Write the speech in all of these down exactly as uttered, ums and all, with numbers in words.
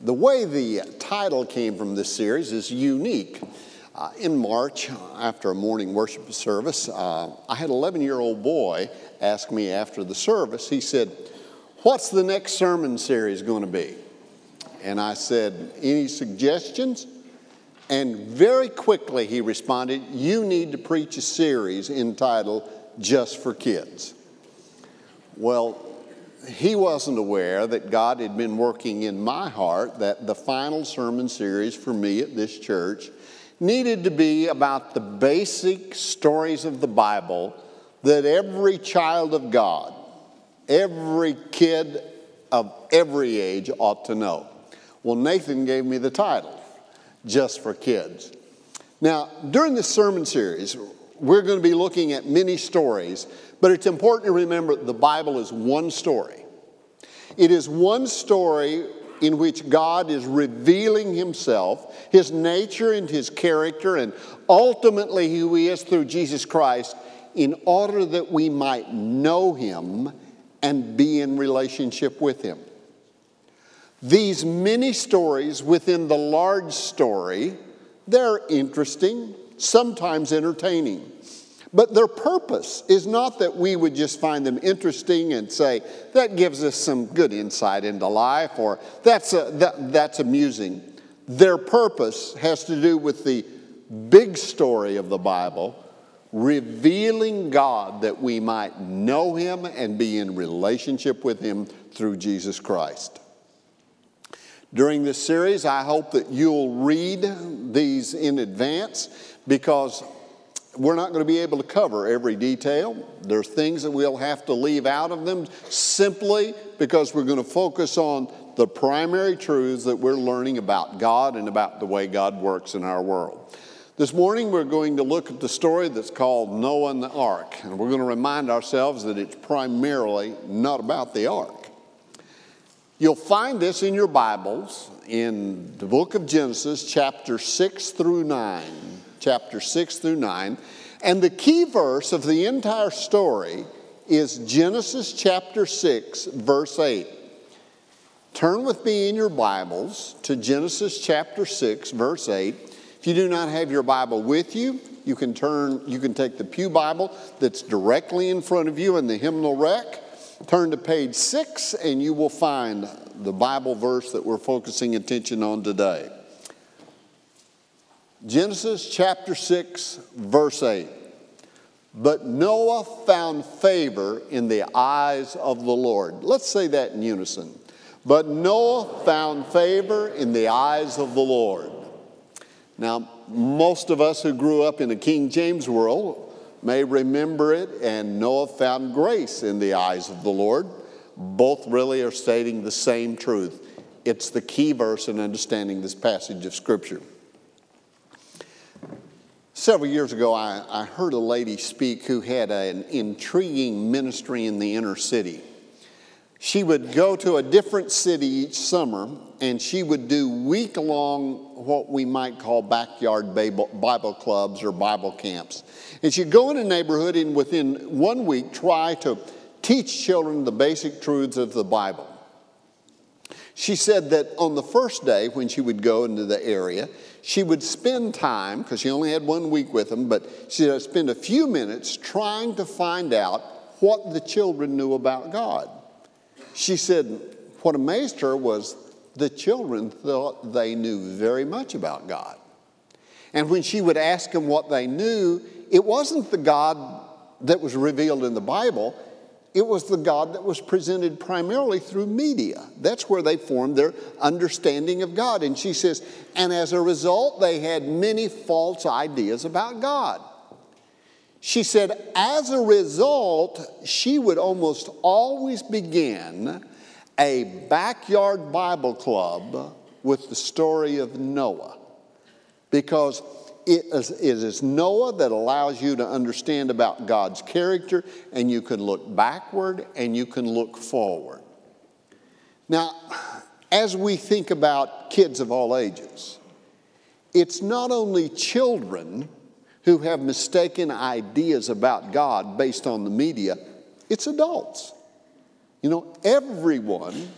The way the title came from this series is unique. Uh, in March, after a morning worship service, uh, I had an eleven-year-old boy ask me after the service, he said, "What's the next sermon series going to be?" And I said, "Any suggestions?" And very quickly he responded, "You need to preach a series entitled Just for Kids." Well, he wasn't aware that God had been working in my heart that the final sermon series for me at this church needed to be about the basic stories of the Bible that every child of God, every kid of every age ought to know. Well, Nathan gave me the title, Just for Kids. Now, during this sermon series, we're going to be looking at many stories, but it's important to remember the Bible is one story. It is one story in which God is revealing himself, his nature and his character, and ultimately who he is through Jesus Christ, in order that we might know him and be in relationship with him. These many stories within the large story, they're interesting, sometimes entertaining. But their purpose is not that we would just find them interesting and say, that gives us some good insight into life, or that's, a, that, that's amusing. Their purpose has to do with the big story of the Bible, revealing God that we might know him and be in relationship with him through Jesus Christ. During this series, I hope that you'll read these in advance, because we're not going to be able to cover every detail. There's things that we'll have to leave out of them simply because we're going to focus on the primary truths that we're learning about God and about the way God works in our world. This morning we're going to look at the story that's called Noah and the Ark, and we're going to remind ourselves that it's primarily not about the ark. You'll find this in your Bibles in the book of Genesis, chapter six through nine. Chapter six through nine. And the key verse of the entire story is Genesis chapter six, verse eight. Turn with me in your Bibles to Genesis chapter six, verse eight. If you do not have your Bible with you, you can turn, you can take the Pew Bible that's directly in front of you in the hymnal rack. Turn to page six and you will find the Bible verse that we're focusing attention on today. Genesis chapter six, verse eight. But Noah found favor in the eyes of the Lord. Let's say that in unison. But Noah found favor in the eyes of the Lord. Now, most of us who grew up in a King James world may remember it, and Noah found grace in the eyes of the Lord. Both really are stating the same truth. It's the key verse in understanding this passage of Scripture. Several years ago, I, I heard a lady speak who had an intriguing ministry in the inner city. She would go to a different city each summer, and she would do week-long what we might call backyard Bible clubs or Bible camps. And she'd go in a neighborhood and within one week try to teach children the basic truths of the Bible. She said that on the first day when she would go into the area, she would spend time, because she only had one week with them, but she would spend a few minutes trying to find out what the children knew about God. She said what amazed her was the children thought they knew very much about God. And when she would ask them what they knew, it wasn't the God that was revealed in the Bible. It was the God that was presented primarily through media. That's where they formed their understanding of God. And she says, and as a result, they had many false ideas about God. She said, as a result, she would almost always begin a backyard Bible club with the story of Noah. Because It is, it is Noah that allows you to understand about God's character, and you can look backward and you can look forward. Now, as we think about kids of all ages, it's not only children who have mistaken ideas about God based on the media, it's adults. You know, everyone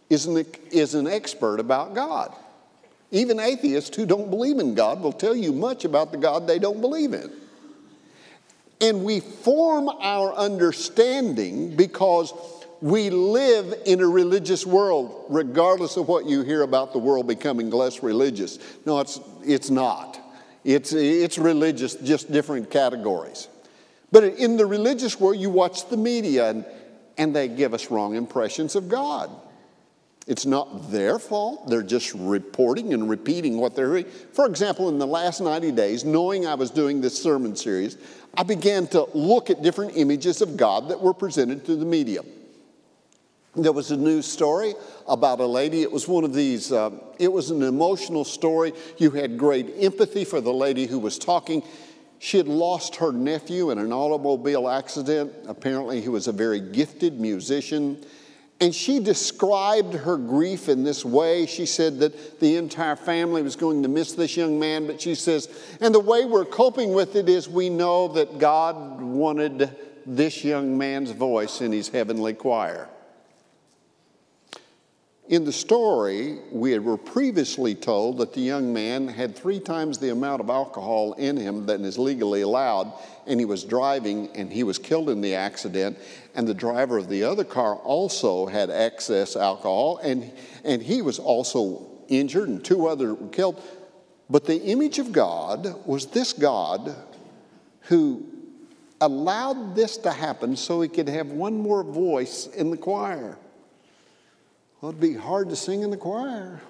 is an, is an expert about God. Even atheists who don't believe in God will tell you much about the God they don't believe in. And we form our understanding because we live in a religious world, regardless of what you hear about the world becoming less religious. No, it's, it's not. It's, it's religious, just different categories. But in the religious world, you watch the media, and, and they give us wrong impressions of God. It's not their fault. They're just reporting and repeating what they're hearing. For example, in the last ninety days, knowing I was doing this sermon series, I began to look at different images of God that were presented to the media. There was a news story about a lady. It was one of these, uh, it was an emotional story. You had great empathy for the lady who was talking. She had lost her nephew in an automobile accident. Apparently, he was a very gifted musician. And she described her grief in this way. She said that the entire family was going to miss this young man, but she says, and the way we're coping with it is we know that God wanted this young man's voice in his heavenly choir. In the story, we were previously told that the young man had three times the amount of alcohol in him than is legally allowed, and he was driving, and he was killed in the accident, and the driver of the other car also had excess alcohol, and, and he was also injured, and two others were killed. But the image of God was this God who allowed this to happen so he could have one more voice in the choir. Well, it'd be hard to sing in the choir.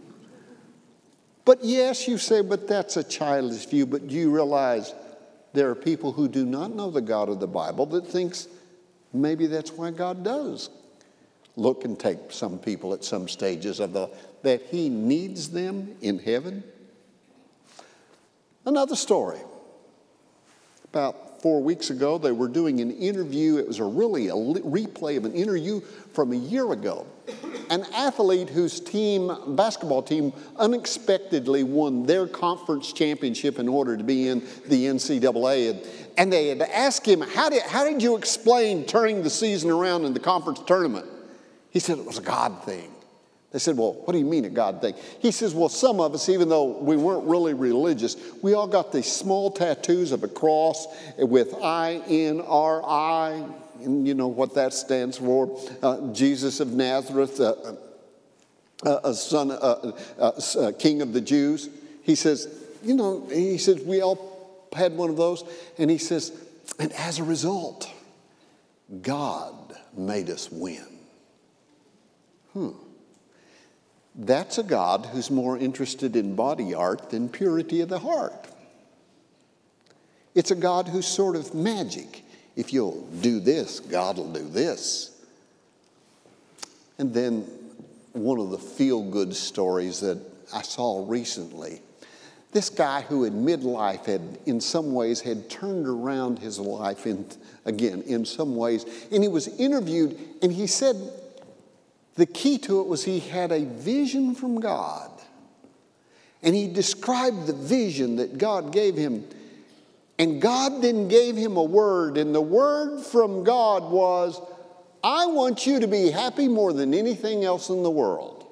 But yes, you say, but that's a childish view. But do you realize there are people who do not know the God of the Bible that thinks maybe that's why God does look and take some people at some stages of the, that he needs them in heaven? Another story. About four weeks ago, they were doing an interview. It was a really a replay of an interview from a year ago. An athlete whose team, basketball team, unexpectedly won their conference championship in order to be in the N C double A. And, and they had asked him, how did, how did you explain turning the season around in the conference tournament? He said it was a God thing. They said, well, what do you mean a God thing? He says, well, some of us, even though we weren't really religious, we all got these small tattoos of a cross with I N R I, and you know what that stands for, uh, Jesus of Nazareth, uh, uh, a son, uh, uh, uh, King of the Jews. He says, you know, he says, we all had one of those, and he says, and as a result, God made us win. Hmm. That's a God who's more interested in body art than purity of the heart. It's a God who's sort of magic. If you'll do this, God will do this. And then one of the feel-good stories that I saw recently, this guy who in midlife had, in some ways, had turned around his life, in, again, in some ways, and he was interviewed, and he said, the key to it was he had a vision from God. And he described the vision that God gave him. And God then gave him a word. And the word from God was, I want you to be happy more than anything else in the world.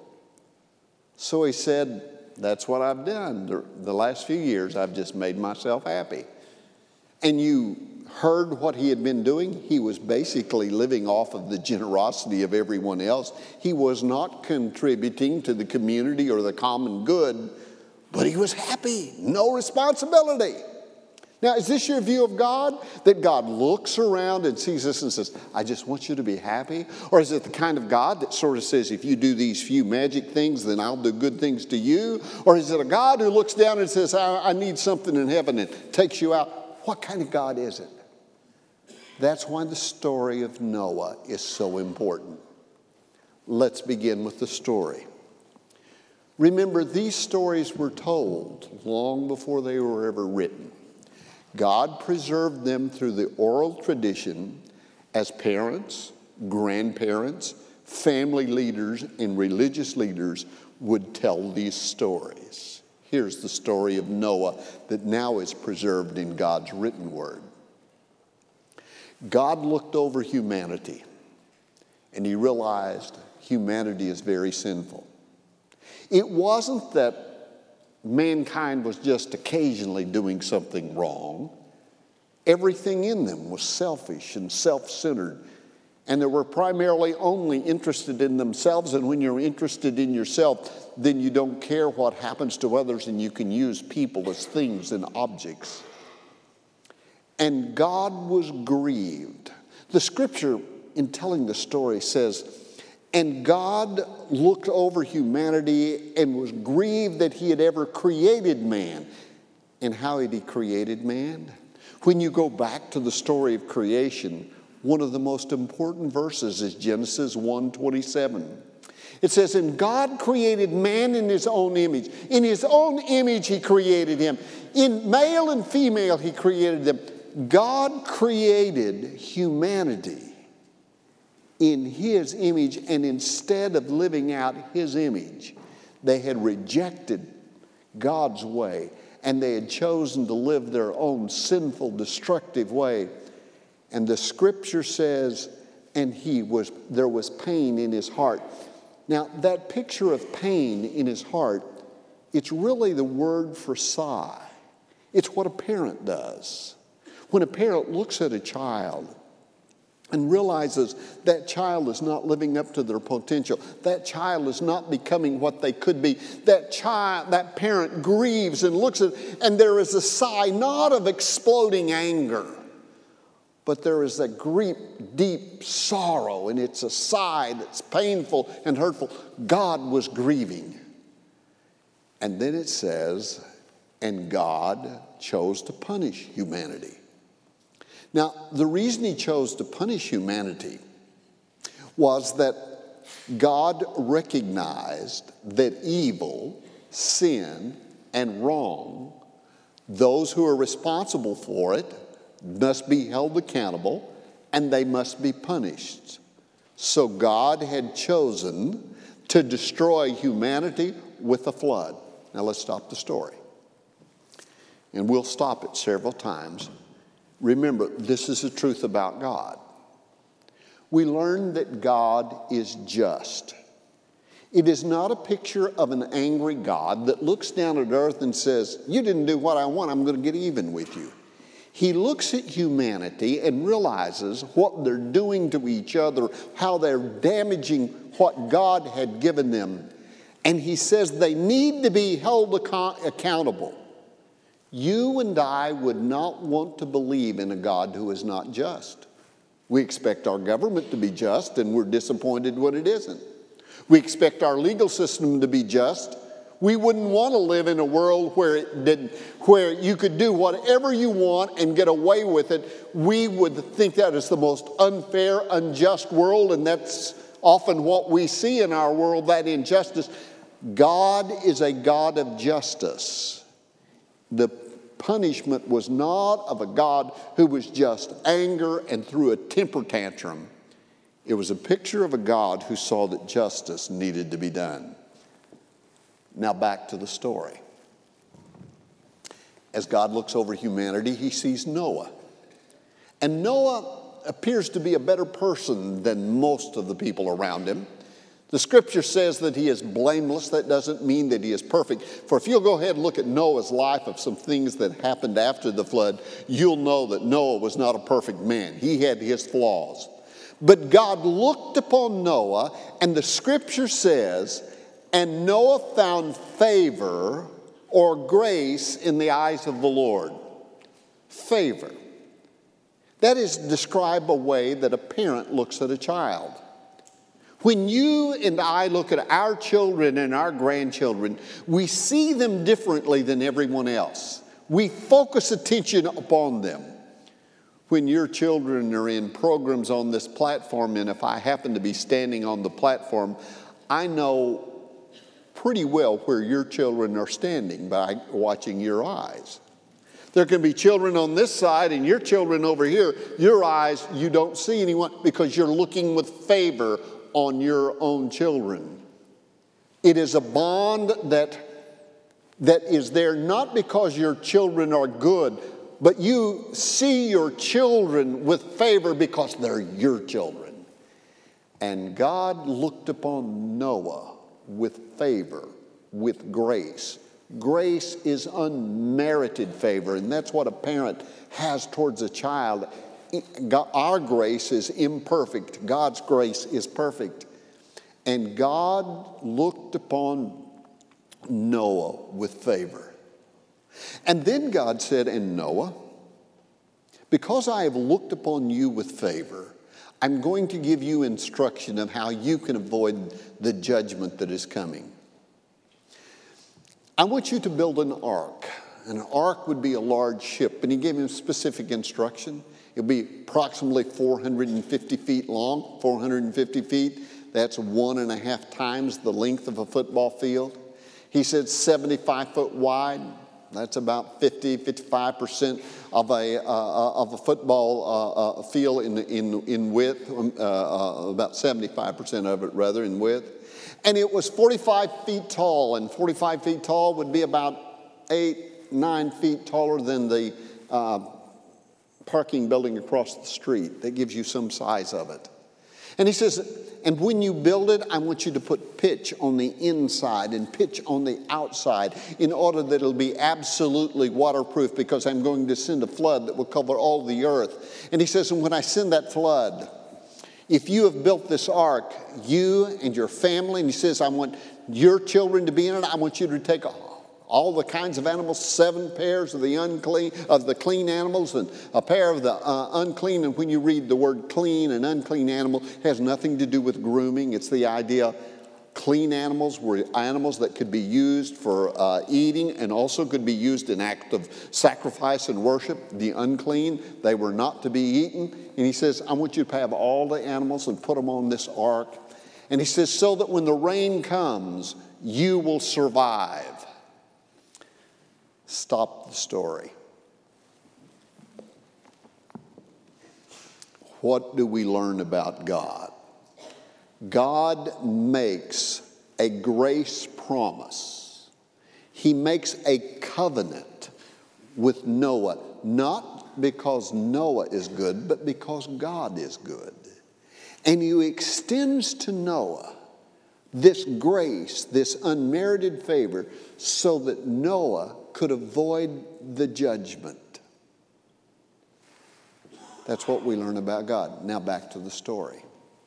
So he said, that's what I've done. The, the last few years, I've just made myself happy. And you heard what he had been doing. He was basically living off of the generosity of everyone else. He was not contributing to the community or the common good, but he was happy, no responsibility. Now, is this your view of God? That God looks around and sees us and says, I just want you to be happy? Or is it the kind of God that sort of says, if you do these few magic things, then I'll do good things to you? Or is it a God who looks down and says, I, I need something in heaven and takes you out? What kind of God is it? That's why the story of Noah is so important. Let's begin with the story. Remember, these stories were told long before they were ever written. God preserved them through the oral tradition as parents, grandparents, family leaders, and religious leaders would tell these stories. Here's the story of Noah that now is preserved in God's written word. God looked over humanity, and he realized humanity is very sinful. It wasn't that mankind was just occasionally doing something wrong. Everything in them was selfish and self-centered, and they were primarily only interested in themselves. And when you're interested in yourself, then you don't care what happens to others, and you can use people as things and objects. And God was grieved. The scripture, in telling the story, says, and God looked over humanity and was grieved that he had ever created man. And how had he created man? When you go back to the story of creation, one of the most important verses is Genesis one twenty-seven. It says, and God created man in his own image. In his own image he created him. In male and female he created them. God created humanity in his image, and instead of living out his image, they had rejected God's way, and they had chosen to live their own sinful, destructive way. And the scripture says, and he was, there was pain in his heart. Now, that picture of pain in his heart, it's really the word for sigh. It's what a parent does. When a parent looks at a child and realizes that child is not living up to their potential, that child is not becoming what they could be, that child, that parent grieves and looks at it, and there is a sigh, not of exploding anger, but there is a deep, deep sorrow, and it's a sigh that's painful and hurtful. God was grieving. And then it says, and God chose to punish humanity. Now, the reason he chose to punish humanity was that God recognized that evil, sin, and wrong, those who are responsible for it, must be held accountable, and they must be punished. So God had chosen to destroy humanity with a flood. Now let's stop the story. And we'll stop it several times. Remember, this is the truth about God. We learn that God is just. It is not a picture of an angry God that looks down at earth and says, you didn't do what I want, I'm going to get even with you. He looks at humanity and realizes what they're doing to each other, how they're damaging what God had given them. And he says they need to be held ac- accountable. You and I would not want to believe in a God who is not just. We expect our government to be just, and we're disappointed when it isn't. We expect our legal system to be just. We wouldn't want to live in a world where it did, where you could do whatever you want and get away with it. We would think that is the most unfair, unjust world, and that's often what we see in our world, that injustice. God is a God of justice. The punishment was not of a God who was just anger and threw a temper tantrum. It was a picture of a God who saw that justice needed to be done. Now back to the story. As God looks over humanity, he sees Noah. And Noah appears to be a better person than most of the people around him. The scripture says that he is blameless. That doesn't mean that he is perfect. For if you'll go ahead and look at Noah's life of some things that happened after the flood, you'll know that Noah was not a perfect man. He had his flaws. But God looked upon Noah, and the scripture says, and Noah found favor or grace in the eyes of the Lord. Favor. That is to describe a way that a parent looks at a child. When you and I look at our children and our grandchildren, we see them differently than everyone else. We focus attention upon them. When your children are in programs on this platform, and if I happen to be standing on the platform, I know pretty well where your children are standing by watching your eyes. There can be children on this side and your children over here. Your eyes, you don't see anyone because you're looking with favor on your own children. It is a bond that, that is there not because your children are good, but you see your children with favor because they're your children. And God looked upon Noah with favor, with grace. Grace is unmerited favor, and that's what a parent has towards a child. Our grace is imperfect. God's grace is perfect. And God looked upon Noah with favor. And then God said, and Noah, because I have looked upon you with favor, I'm going to give you instruction of how you can avoid the judgment that is coming. I want you to build an ark. An ark would be a large ship, and he gave him specific instruction. It'll be approximately four hundred fifty feet long, four hundred fifty feet. That's one and a half times the length of a football field. He said seventy-five foot wide. That's about fifty, fifty-five percent of a uh, of a football uh, uh, field in in in width. Um, uh, uh, about seventy-five percent of it, rather, in width. And it was forty-five feet tall, and forty-five feet tall would be about eight, nine feet taller than the uh, parking building across the street. That gives you some size of it. And he says, and when you build it, I want you to put pitch on the inside and pitch on the outside in order that it'll be absolutely waterproof, because I'm going to send a flood that will cover all the earth. And he says, and when I send that flood, if you have built this ark, you and your family, and he says, I want your children to be in it. I want you to take all the kinds of animals, seven pairs of the unclean, of the clean animals, and a pair of the uh, unclean. And when you read the word clean and unclean animal, it has nothing to do with grooming. It's the idea clean animals were animals that could be used for uh, eating and also could be used in act of sacrifice and worship. The unclean, they were not to be eaten. And he says, I want you to have all the animals and put them on this ark. And he says, so that when the rain comes, you will survive. Stop the story. What do we learn about God? God makes a grace promise. He makes a covenant with Noah, not because Noah is good, but because God is good. And he extends to Noah this grace, this unmerited favor, so that Noah could avoid the judgment. That's what we learn about God. Now back to the story.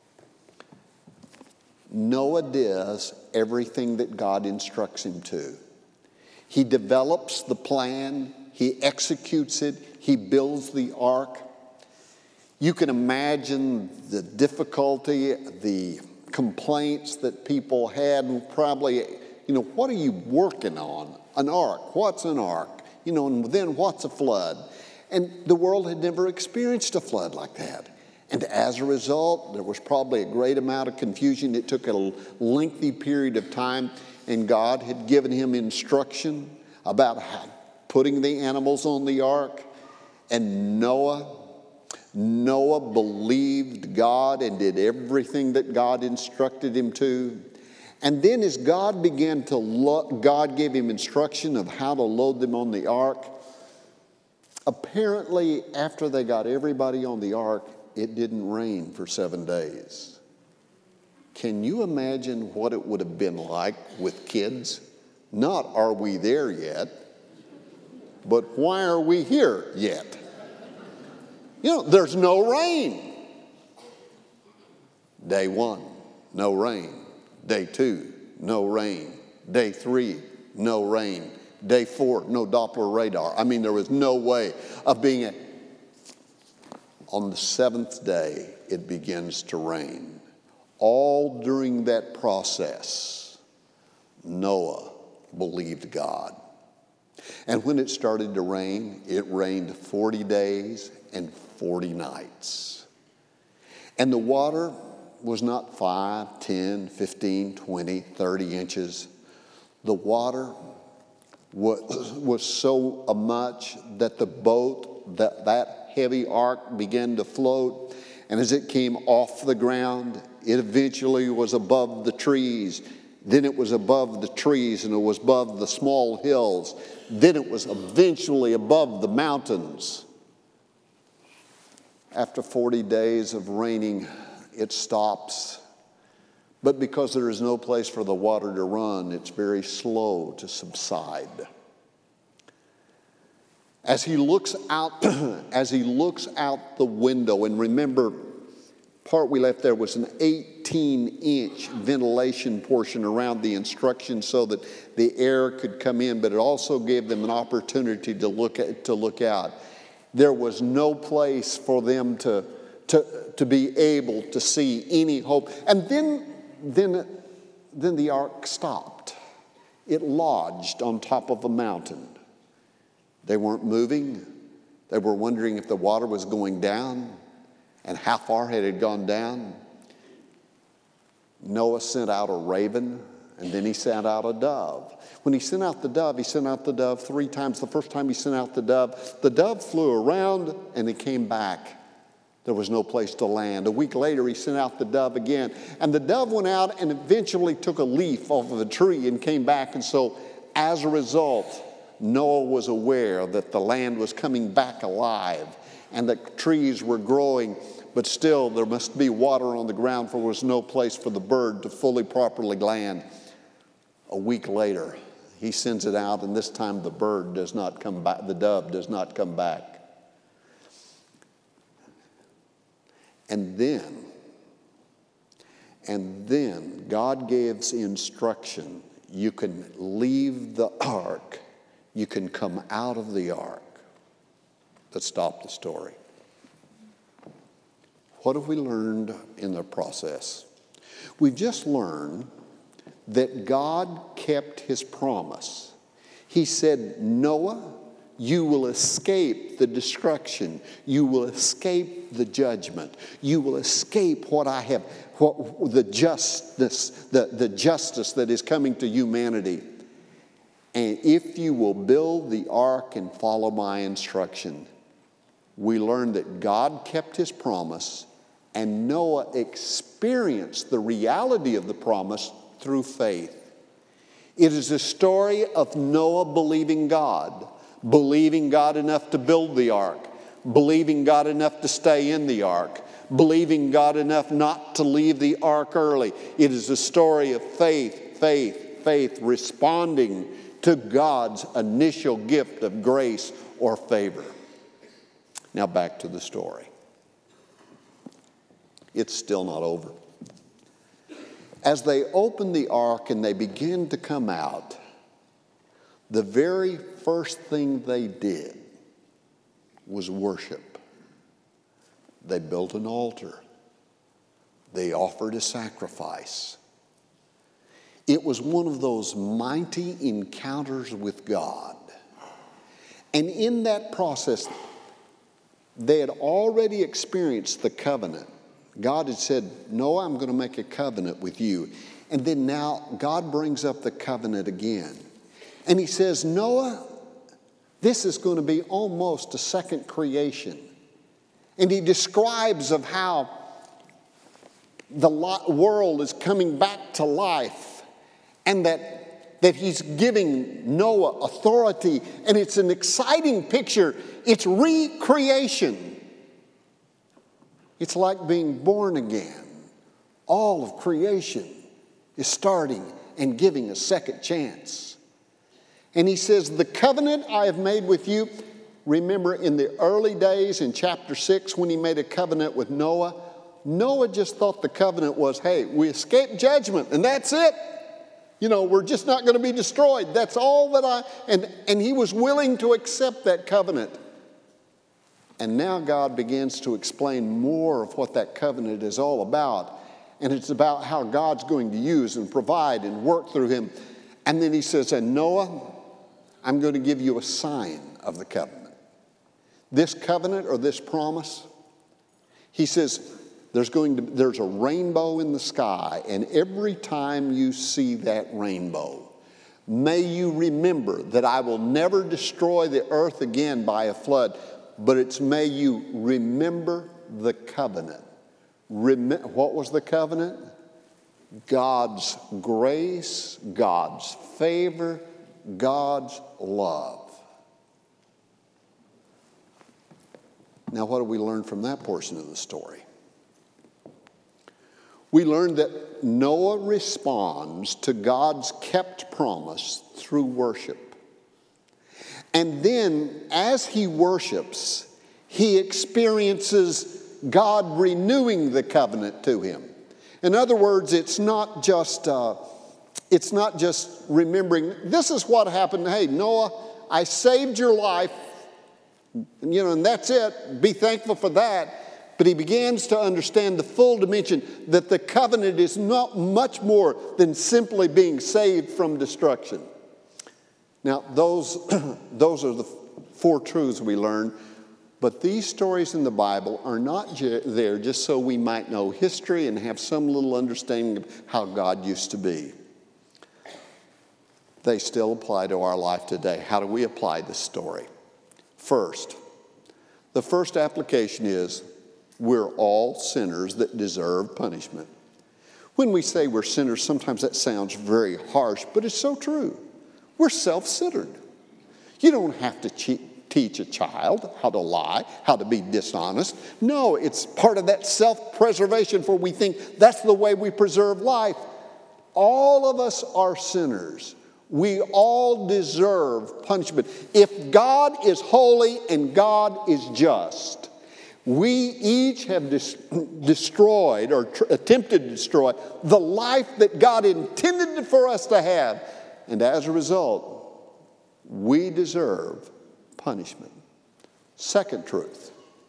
Noah does everything that God instructs him to. He develops the plan, he executes it, he builds the ark. You can imagine the difficulty, the complaints that people had. Probably, you know, what are you working on? An ark. What's an ark? You know, and then what's a flood? And the world had never experienced a flood like that. And as a result, there was probably a great amount of confusion. It took a lengthy period of time, and God had given him instruction about how, putting the animals on the ark. And Noah, Noah believed God and did everything that God instructed him to. And then as God began to, lo- God gave him instruction of how to load them on the ark. Apparently, after they got everybody on the ark, it didn't rain for seven days. Can you imagine what it would have been like with kids? Not are we there yet, but why are we here yet? You know, there's no rain. Day one, no rain. Day two, no rain. Day three, no rain. Day four, no Doppler radar. I mean, there was no way of being a... On the seventh day, it begins to rain. All during that process, Noah believed God. And when it started to rain, it rained forty days and forty nights. And the water was not five, ten, fifteen, twenty, thirty inches. The water was, was so much that the boat, that, that heavy ark began to float. And as it came off the ground, it eventually was above the trees. Then it was above the trees, and it was above the small hills. Then it was eventually above the mountains. After forty days of raining, it stops, But because there is no place for the water to run, it's very slow to subside. As he looks out, as he looks out the window, and remember, part we left there was an eighteen-inch ventilation portion around the instructions so that the air could come in, but it also gave them an opportunity to look at, to look out. There was no place for them to, to, to be able to see any hope. And then, then, then the ark stopped. It lodged on top of a mountain. They weren't moving. They were wondering if the water was going down and how far had it gone down. Noah sent out a raven, and then he sent out a dove. When he sent out the dove, he sent out the dove three times. The first time he sent out the dove, the dove flew around and it came back. There was no place to land. A week later, he sent out the dove again. And the dove went out and eventually took a leaf off of a tree and came back. And so as a result, Noah was aware that the land was coming back alive and that trees were growing, but still there must be water on the ground, for there was no place for the bird to fully, properly land. A week later, he sends it out, and this time the bird does not come back, the dove does not come back. And then, and then God gives instruction. You can leave the ark. You can come out of the ark. Let's stop the story. What have we learned in the process? We've just learned that God kept his promise. He said, Noah, you will escape the destruction. You will escape the judgment. You will escape what I have, what, the justice, the, the justice that is coming to humanity. And if you will build the ark and follow my instruction. We learned that God kept his promise, and Noah experienced the reality of the promise through faith. It is a story of Noah believing God, believing God enough to build the ark, believing God enough to stay in the ark, believing God enough not to leave the ark early. It is a story of faith, faith, faith, responding to God's initial gift of grace or favor. Now back to the story. It's still not over. As they open the ark and they begin to come out, the very first thing they did was worship. They built an altar. They offered a sacrifice. It was one of those mighty encounters with God. And in that process, they had already experienced the covenant. God had said, Noah, I'm going to make a covenant with you. And then now God brings up the covenant again. And he says, Noah, this is going to be almost a second creation. And he describes of how the world is coming back to life. And that, that he's giving Noah authority. And it's an exciting picture. It's recreation. It's like being born again. All of creation is starting and giving a second chance. And he says, the covenant I have made with you. Remember in the early days in chapter six when he made a covenant with Noah, Noah just thought the covenant was, hey, we escape judgment and that's it. You know, we're just not going to be destroyed. That's all that I, and, and he was willing to accept that covenant. And now God begins to explain more of what that covenant is all about. And it's about how God's going to use and provide and work through him. And then he says, and Noah, I'm going to give you a sign of the covenant. This covenant or this promise, he says, there's going to there's a rainbow in the sky, and every time you see that rainbow, may you remember that I will never destroy the earth again by a flood, but it's may you remember the covenant. Rem- what was the covenant? God's grace, God's favor, God's love. Now, what do we learn from that portion of the story? we learn that Noah responds to God's kept promise through worship. And then, as he worships, he experiences God renewing the covenant to him. In other words, it's not just uh, it's not just remembering, this is what happened. Hey, Noah, I saved your life, you know, and that's it. Be thankful for that. But he begins to understand the full dimension that the covenant is not much more than simply being saved from destruction. Now, those, those are the four truths we learn. But these stories in the Bible are not j- there just so we might know history and have some little understanding of how God used to be. They still apply to our life today. How do we apply this story? First, the first application is we're all sinners that deserve punishment. When we say we're sinners, sometimes that sounds very harsh, but it's so true. We're self-centered. You don't have to cheat. Teach a child how to lie, how to be dishonest. No, it's part of that self-preservation, for we think that's the way we preserve life. All of us are sinners. We all deserve punishment. If God is holy and God is just, we each have dis- destroyed or tr- attempted to destroy the life that God intended for us to have. And as a result, we deserve punishment. Second truth,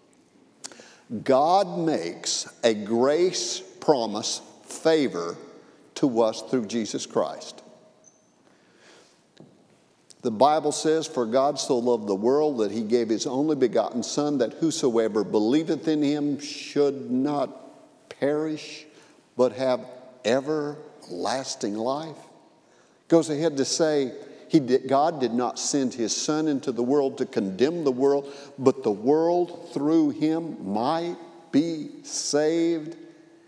God makes a grace promise favor to us through Jesus Christ. The Bible says, "For God so loved the world that he gave his only begotten Son, that whosoever believeth in him should not perish, but have everlasting life." Goes ahead to say, He did, God did not send his Son into the world to condemn the world, but the world through him might be saved.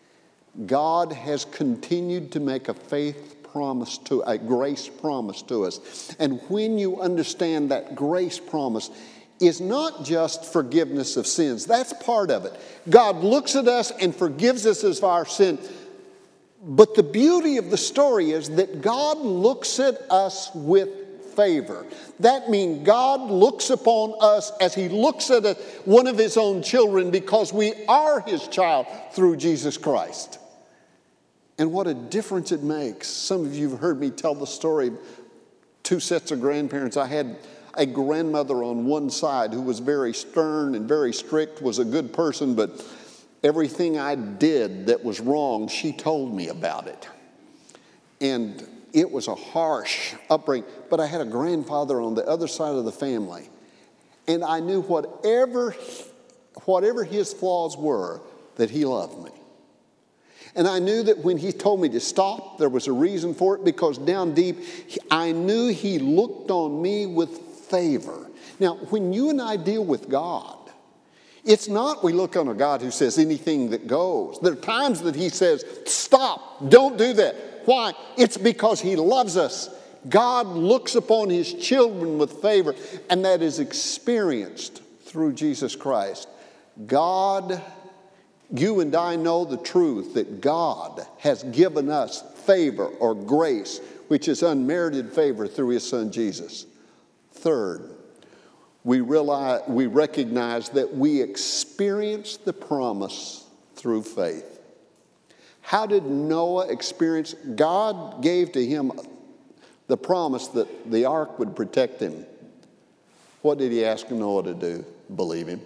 God has continued to make a faith promise to, a grace promise to us. And when you understand that grace promise is not just forgiveness of sins, that's part of it. God looks at us and forgives us of our sin. But the beauty of the story is that God looks at us with favor. That means God looks upon us as he looks at a, one of his own children, because we are his child through Jesus Christ. And what a difference it makes. Some of you have heard me tell the story of two sets of grandparents. I had a grandmother on one side who was very stern and very strict, was a good person, but everything I did that was wrong, she told me about it. And it was a harsh upbringing. But I had a grandfather on the other side of the family. And I knew whatever, whatever his flaws were, that he loved me. And I knew that when he told me to stop, there was a reason for it, because down deep, I knew he looked on me with favor. Now, when you and I deal with God, it's not we look on a God who says anything that goes. There are times that he says, stop, don't do that. Why? It's because he loves us. God looks upon his children with favor, and that is experienced through Jesus Christ. God, you and I know the truth that God has given us favor or grace, which is unmerited favor through his Son Jesus. Third, we realize, we recognize that we experience the promise through faith. How did Noah experience? God gave to him the promise that the ark would protect him. What did he ask Noah to do? Believe him.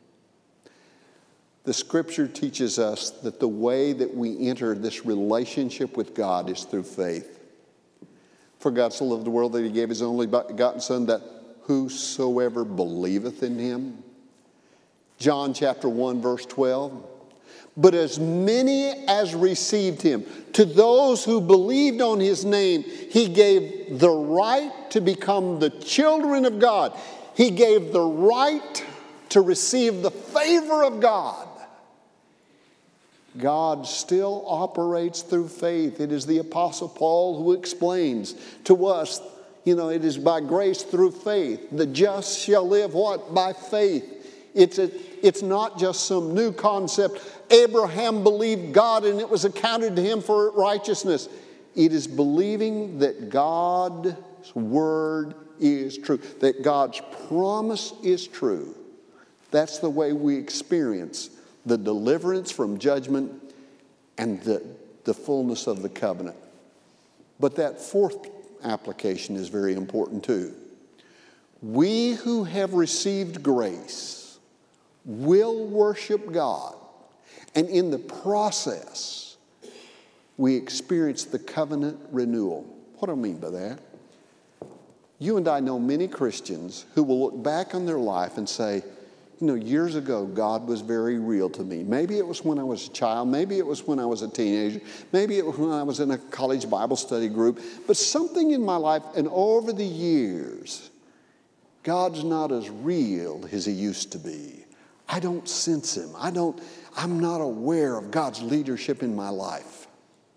The scripture teaches us that the way that we enter this relationship with God is through faith. For God so loved the world that he gave his only begotten Son, that whosoever believeth in him. John chapter one, verse twelve. But as many as received him, to those who believed on his name, he gave the right to become the children of God. He gave the right to receive the favor of God. God still operates through faith. It is the Apostle Paul who explains to us, you know, it is by grace through faith. The just shall live what? By faith. It's, a, it's not just some new concept. Abraham believed God and it was accounted to him for righteousness. It is believing that God's word is true, that God's promise is true. That's the way we experience the deliverance from judgment and the, the fullness of the covenant. But that fourth application is very important too. We who have received grace will worship God, and in the process, we experience the covenant renewal. What do I mean by that? You and I know many Christians who will look back on their life and say, you know, years ago, God was very real to me. Maybe it was when I was a child. Maybe it was when I was a teenager. Maybe it was when I was in a college Bible study group. But something in my life, and over the years, God's not as real as he used to be. I don't sense him. I don't, I'm not aware of God's leadership in my life.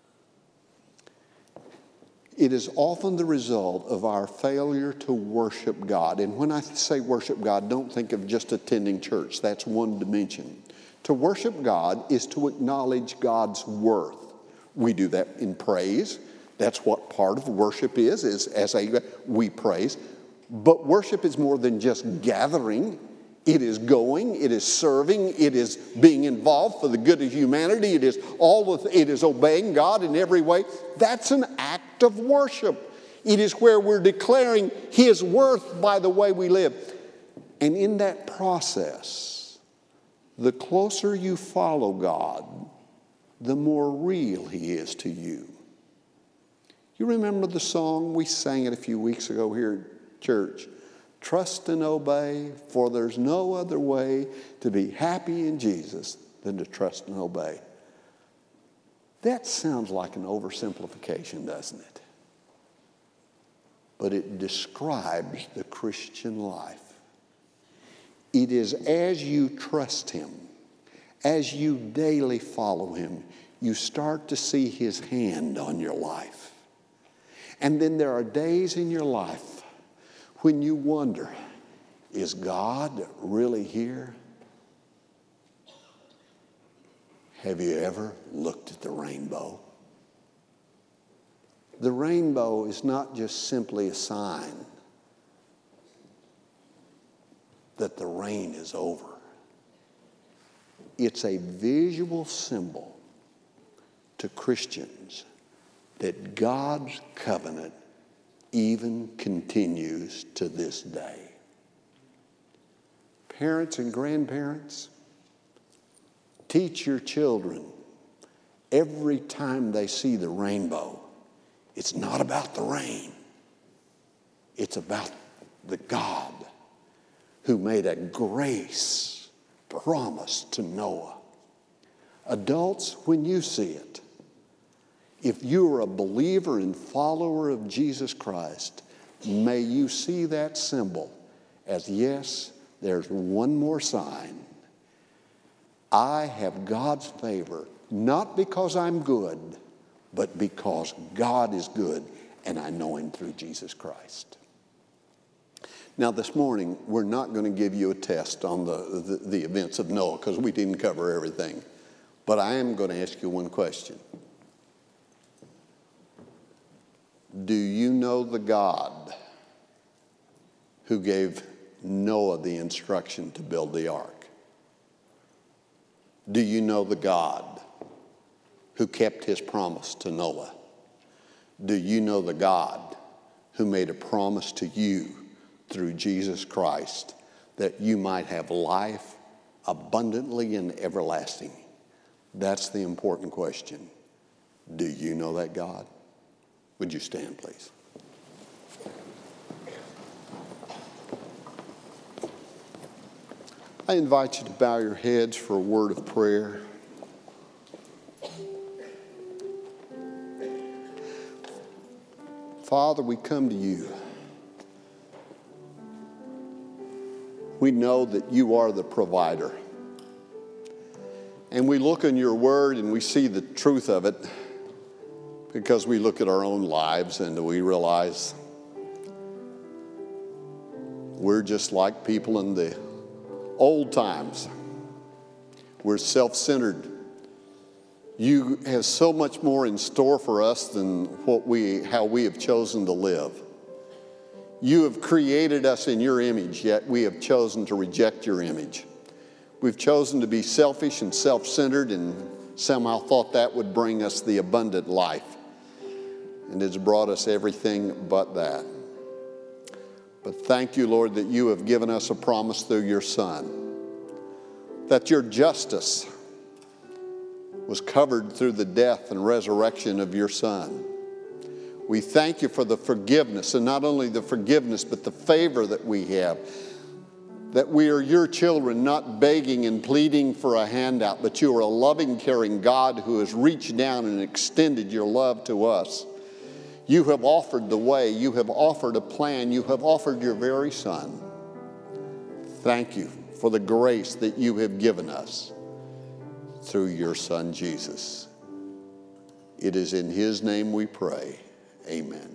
It is often the result of our failure to worship God. And when I say worship God, don't think of just attending church. That's one dimension. To worship God is to acknowledge God's worth. We do that in praise. That's what part of worship is, is as a, we praise. But worship is more than just gathering. It is going, it is serving, it is being involved for the good of humanity. It is all of, it is obeying God in every way. That's an act of worship. It is where we're declaring his worth by the way we live. And in that process, the closer you follow God, the more real he is to you. You remember the song? We sang it a few weeks ago here at church. Trust and obey, for there's no other way to be happy in Jesus than to trust and obey. That sounds like an oversimplification, doesn't it? But it describes the Christian life. It is as you trust him, as you daily follow him, you start to see his hand on your life. And then there are days in your life when you wonder, is God really here? Have you ever looked at the rainbow? The rainbow is not just simply a sign that the rain is over. It's a visual symbol to Christians that God's covenant even continues to this day. Parents and grandparents, teach your children every time they see the rainbow, it's not about the rain. It's about the God who made a grace promise to Noah. Adults, when you see it, if you are a believer and follower of Jesus Christ, may you see that symbol as, yes, there's one more sign. I have God's favor, not because I'm good, but because God is good and I know him through Jesus Christ. Now this morning, we're not going to give you a test on the, the, the events of Noah because we didn't cover everything. But I am going to ask you one question. Do you know the God who gave Noah the instruction to build the ark? Do you know the God who kept his promise to Noah? Do you know the God who made a promise to you through Jesus Christ that you might have life abundantly and everlasting? That's the important question. Do you know that God? Would you stand, please? I invite you to bow your heads for a word of prayer. Father, we come to you. We know that you are the provider. And we look in your word and we see the truth of it because we look at our own lives and we realize we're just like people in the old times. We're self-centered. You have so much more in store for us than what we, how we have chosen to live. You have created us in your image, yet we have chosen to reject your image. We've chosen to be selfish and self-centered and somehow thought that would bring us the abundant life. And it's brought us everything but that. But thank you, Lord, that you have given us a promise through your Son, that your justice was covered through the death and resurrection of your Son. We thank you for the forgiveness, and not only the forgiveness, but the favor that we have, that we are your children, not begging and pleading for a handout, but you are a loving, caring God who has reached down and extended your love to us. You have offered the way. You have offered a plan. You have offered your very Son. Thank you for the grace that you have given us through your Son, Jesus. It is in his name we pray. Amen.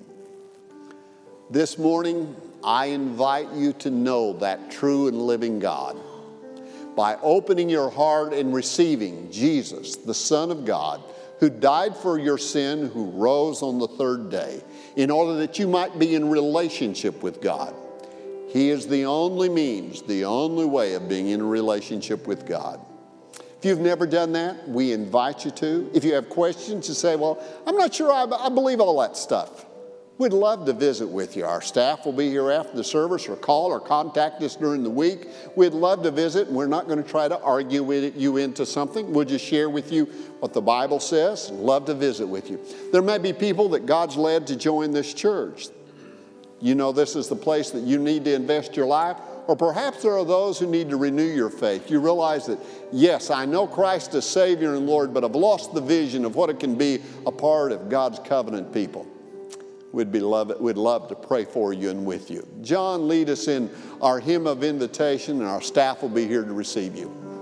This morning, I invite you to know that true and living God by opening your heart and receiving Jesus, the Son of God, who died for your sin, who rose on the third day, in order that you might be in relationship with God. He is the only means, the only way of being in a relationship with God. If you've never done that, we invite you to. If you have questions, you say, well, I'm not sure I, I believe all that stuff. We'd love to visit with you. Our staff will be here after the service, or call or contact us during the week. We'd love to visit, and we're not going to try to argue with you into something. We'll just share with you what the Bible says and love to visit with you. There may be people that God's led to join this church. You know this is the place that you need to invest your life, or perhaps there are those who need to renew your faith. You realize that, yes, I know Christ as Savior and Lord, but I've lost the vision of what it can be a part of God's covenant people. We'd, be love, we'd love to pray for you and with you. John, lead us in our hymn of invitation, and our staff will be here to receive you.